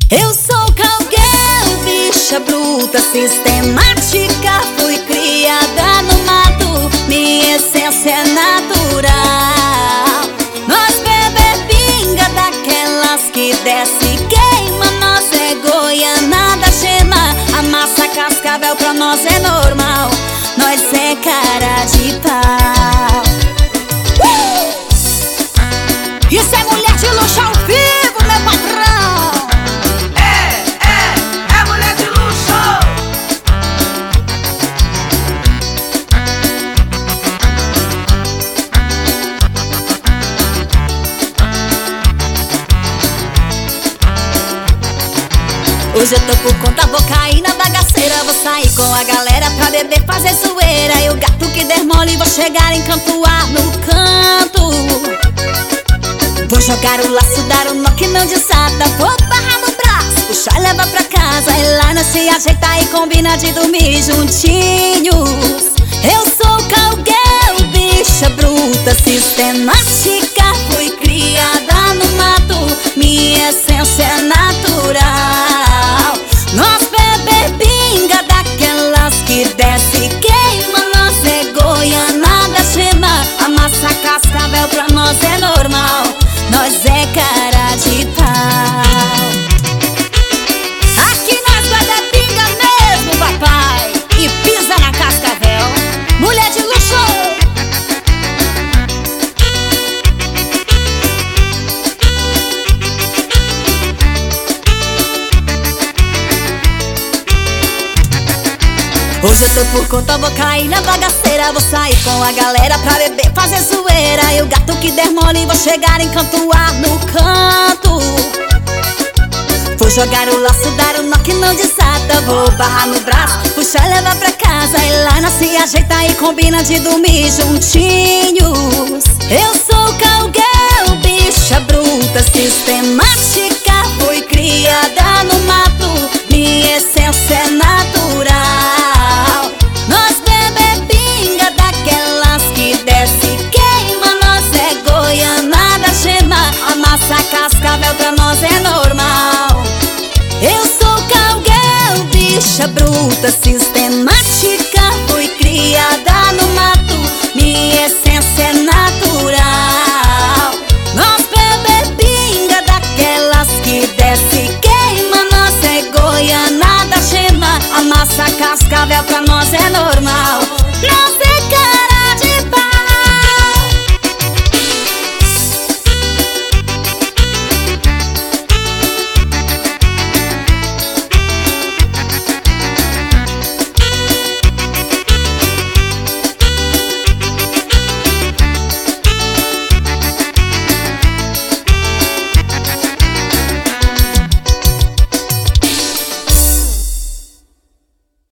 Eu sou Calgueu, bicha bruta, sistemática. Fui criada no mato, minha essência é natural. Nós bebe pinga daquelas que desce e queima. Nós é goiana da gema, a massa cascavel pra nós é normal. Nós é cara de pau. Isso é mulher de luxo ao vivo, meu patrão. É mulher de luxo. Hoje eu tô por conta, vou cair na bagaceira. Vou sair com a galera pra beber, fazer zoeira. E o gato que der mole, vou chegar em Cantuar no canto. Vou jogar o laço, dar o nó que não desata. Vou barrar no braço, puxar e levar pra casa. E lá nós se ajeita e combina de dormir juntinhos. Eu sou Calgueu, bicha bruta, sistemática. Fui criada no mato, minha essência é natural. Nós bebe pinga daquelas que desce e queima. Nós é goiana da gema, a massa cascavel pra nós é normal. Nós é cara de pau. Aqui nós bebe pinga mesmo, papai, e pisa na cascavel. Mulher de luxo. Hoje eu tô por conta, vou cair na bagaceira. Vou sair com a galera pra beber, fazer zoeira. E o gato que der mole, vou chegar em Cantuar no canto. Vou jogar o laço, dar o nó que não desata. Vou barrar no braço, puxar e levar pra casa. E lá nós se ajeita e combina de dormir juntinhos. Eu sou Calgueu, bicha bruta, sistemática. Fui criada no mato, minha essência é natural. Nós bebe pinga daquelas que desce e queima. Nós é goiana da gema, a massa cascavel pra nós é normal. Eu sou Calgueu, bicha bruta,